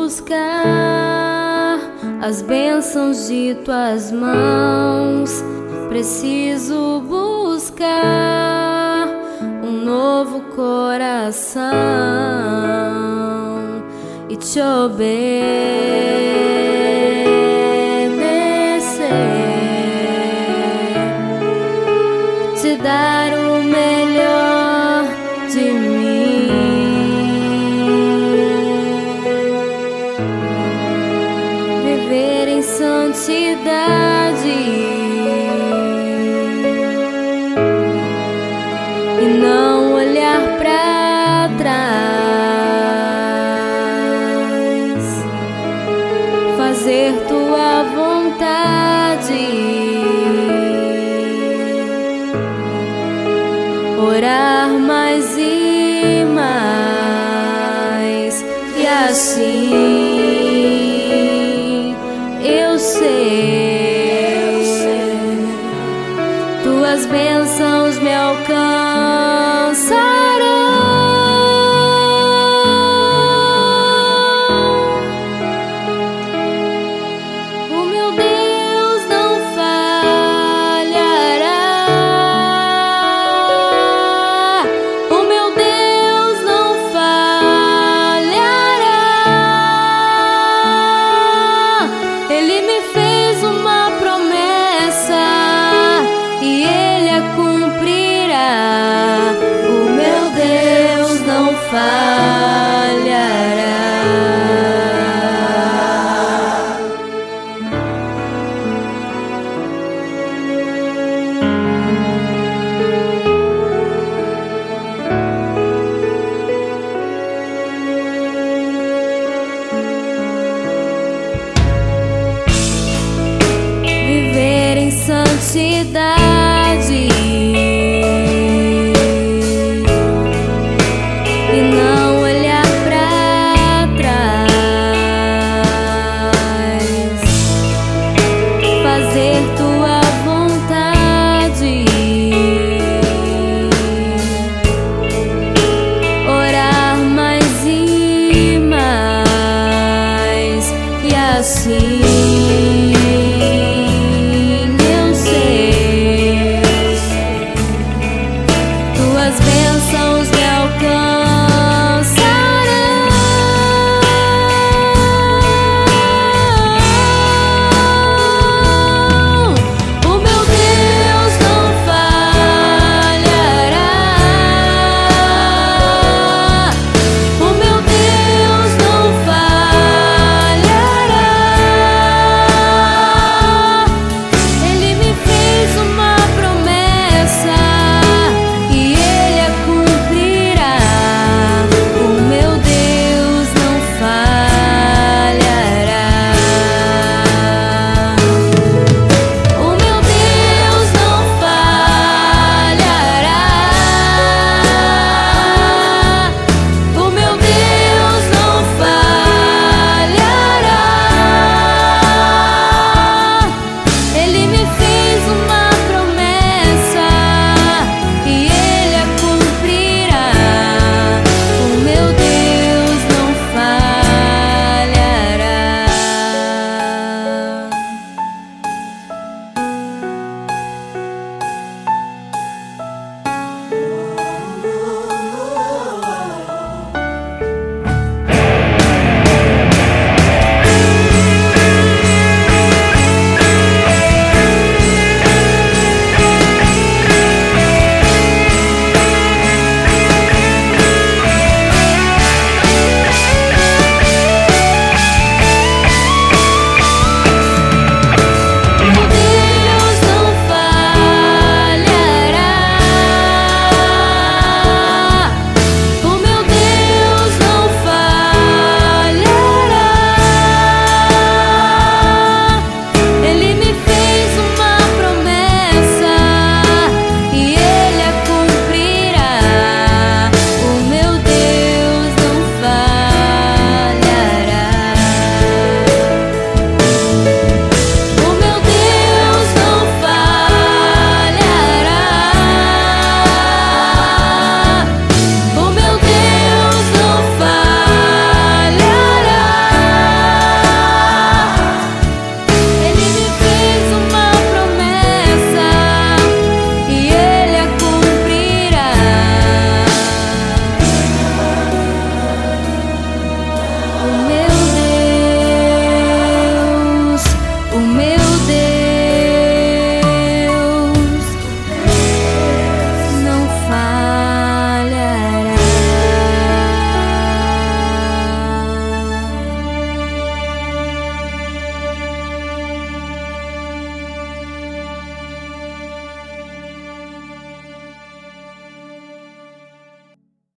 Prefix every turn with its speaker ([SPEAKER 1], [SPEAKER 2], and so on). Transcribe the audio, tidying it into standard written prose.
[SPEAKER 1] buscar as bênçãos de tuas mãos. Preciso buscar um novo coração e te obedecer, te dar o melhor de mim, viver em santidade e não olhar pra trás, fazer tua vontade, orar mais e mais, e assim eu sei, tuas bênçãos me alcançarão. O meu Deus não falhará, o meu Deus não falhará. Ele me fez uma promessa e Ele a cumprirá. O meu Deus não falhará. Viver em santidade e não olhar pra trás, fazer tua vontade, orar mais e mais, e assim